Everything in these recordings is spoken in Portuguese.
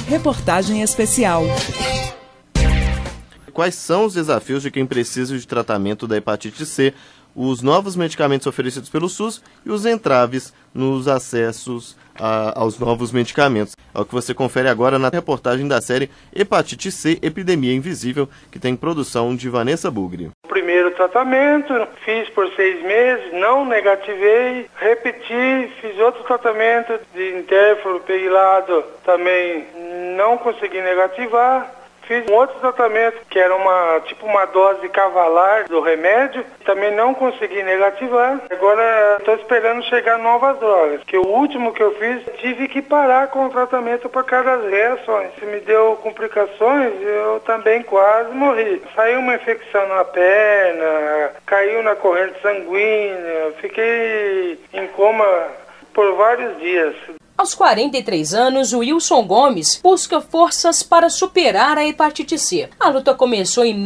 Reportagem especial. Quais são os desafios de quem precisa de tratamento da hepatite C, os novos medicamentos oferecidos pelo SUS e os entraves nos acessos aos novos medicamentos? É o que você confere agora na reportagem da série Hepatite C, Epidemia Invisível, que tem produção de Vanessa Bugri. O primeiro tratamento, fiz por 6 meses, não negativei, repeti, fiz outro tratamento de interfero pegilado, também não consegui negativar. Fiz um outro tratamento que era uma dose cavalar do remédio, também não consegui negativar. Agora estou esperando chegar novas drogas, que o último que eu fiz, tive que parar com o tratamento por causa das reações. Se me deu complicações, eu também quase morri. Saiu uma infecção na perna, caiu na corrente sanguínea, fiquei em coma por vários dias. Aos 43 anos, Wilson Gomes busca forças para superar a hepatite C. A luta começou em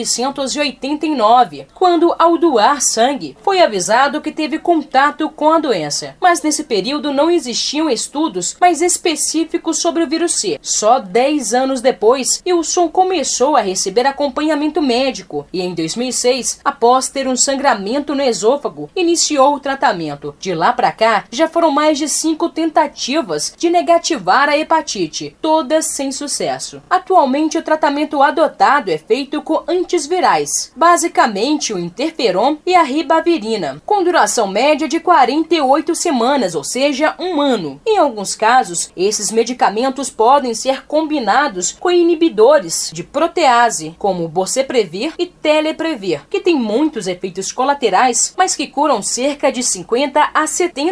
1989, quando, ao doar sangue, foi avisado que teve contato com a doença. Mas nesse período não existiam estudos mais específicos sobre o vírus C. Só 10 anos depois, Wilson começou a receber acompanhamento médico e, em 2006, após ter um sangramento no esôfago, iniciou o tratamento. De lá para cá, já foram mais de 5 tentativas de negativar a hepatite, todas sem sucesso. Atualmente, o tratamento adotado é feito com antivirais, basicamente o interferon e a ribavirina, com duração média de 48 semanas, ou seja, 1 ano. Em alguns casos, esses medicamentos podem ser combinados com inibidores de protease, como boceprevir e teleprevir, que têm muitos efeitos colaterais, mas que curam cerca de 50 a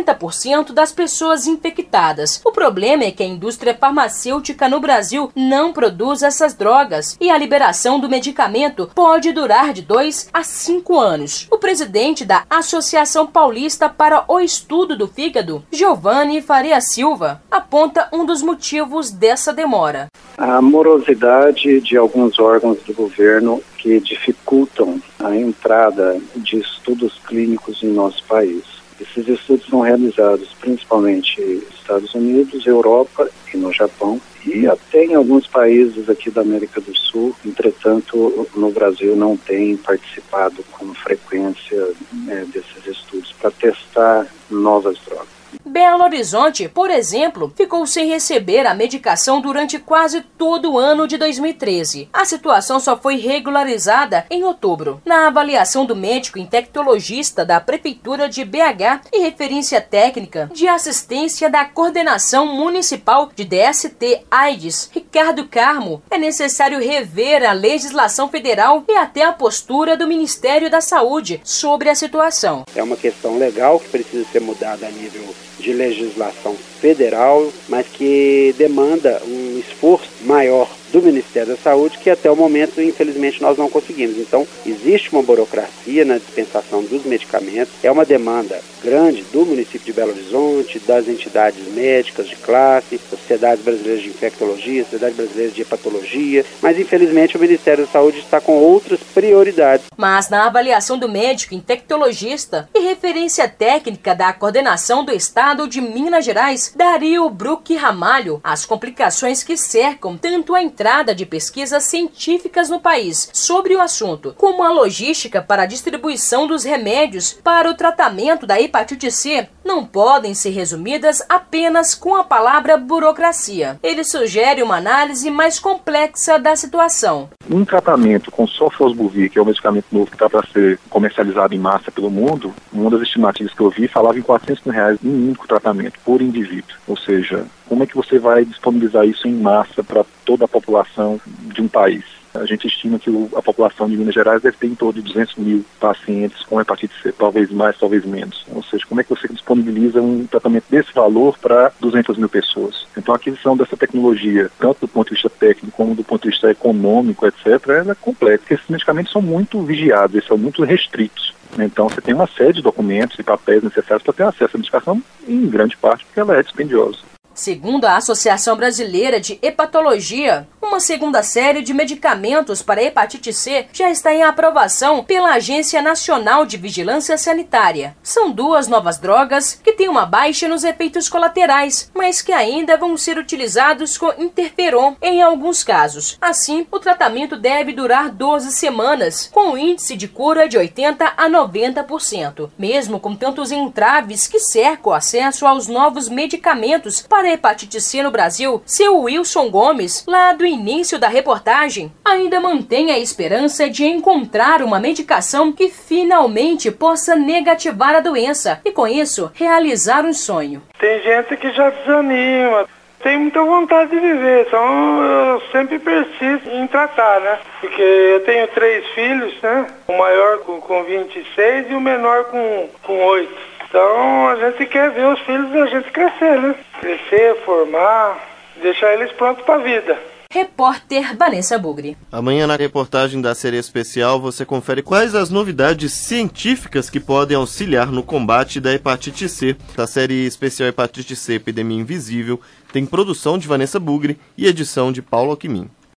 70% das pessoas infectadas. O problema é que a indústria farmacêutica no Brasil não produz essas drogas e a liberação do medicamento pode durar de 2 a 5 anos. O presidente da Associação Paulista para o Estudo do Fígado, Giovanni Faria Silva, aponta um dos motivos dessa demora. A morosidade de alguns órgãos do governo que dificultam a entrada de estudos clínicos em nosso país. Esses estudos são realizados principalmente nos Estados Unidos, Europa e no Japão, e até em alguns países aqui da América do Sul. Entretanto, no Brasil não tem participado com frequência desses estudos para testar novas drogas. Belo Horizonte, por exemplo, ficou sem receber a medicação durante quase todo o ano de 2013. A situação só foi regularizada em outubro. Na avaliação do médico infectologista da Prefeitura de BH e referência técnica de assistência da Coordenação Municipal de DST-AIDS, Ricardo Carmo, é necessário rever a legislação federal e até a postura do Ministério da Saúde sobre a situação. É uma questão legal que precisa ser mudada a nível de legislação federal, mas que demanda um esforço maior do Ministério da Saúde, que até o momento, infelizmente, nós não conseguimos. Então, existe uma burocracia na dispensação dos medicamentos, é uma demanda grande do município de Belo Horizonte, das entidades médicas de classe, Sociedade Brasileira de Infectologia, Sociedade Brasileira de Hepatologia, mas, infelizmente, o Ministério da Saúde está com outras prioridades. Mas, na avaliação do médico infectologista e referência técnica da Coordenação do Estado de Minas Gerais, Dario Bruck Ramalho, as complicações que cercam tanto a entrada de pesquisas científicas no país sobre o assunto, como a logística para a distribuição dos remédios para o tratamento da hepatite C, não podem ser resumidas apenas com a palavra burocracia. Ele sugere uma análise mais complexa da situação. Um tratamento com sofosbuvir, que é um medicamento novo que está para ser comercializado em massa pelo mundo, uma das estimativas que eu vi falava em R$400 mil em um único tratamento por indivíduo. Ou seja, como é que você vai disponibilizar isso em massa para toda a população de um país? A gente estima que a população de Minas Gerais deve ter em torno de 200 mil pacientes com hepatite C, talvez mais, talvez menos. Ou seja, como é que você disponibiliza um tratamento desse valor para 200 mil pessoas? Então a aquisição dessa tecnologia, tanto do ponto de vista técnico como do ponto de vista econômico, etc., ela é complexa, porque esses medicamentos são muito vigiados, eles são muito restritos. Então você tem uma série de documentos e papéis necessários para ter acesso à medicação, em grande parte porque ela é dispendiosa. Segundo a Associação Brasileira de Hepatologia, Uma segunda série de medicamentos para a hepatite C já está em aprovação pela Agência Nacional de Vigilância Sanitária. São 2 novas drogas que têm uma baixa nos efeitos colaterais, mas que ainda vão ser utilizados com interferon em alguns casos. Assim, o tratamento deve durar 12 semanas, com um índice de cura de 80% a 90%. Mesmo com tantos entraves que cercam o acesso aos novos medicamentos para a hepatite C no Brasil, seu Wilson Gomes, lá do início da reportagem, ainda mantém a esperança de encontrar uma medicação que finalmente possa negativar a doença e, com isso, realizar um sonho. Tem gente que já desanima, tem muita vontade de viver, então eu sempre persisto em tratar, né? Porque eu tenho 3 filhos, né? O maior com 26 e o menor com 8. Então a gente quer ver os filhos da gente crescer, né? Crescer, formar, deixar eles prontos para a vida. Repórter Vanessa Bugri. Amanhã, na reportagem da série especial, você confere quais as novidades científicas que podem auxiliar no combate da hepatite C. A série especial Hepatite C, Epidemia Invisível, tem produção de Vanessa Bugri e edição de Paulo Alquimim.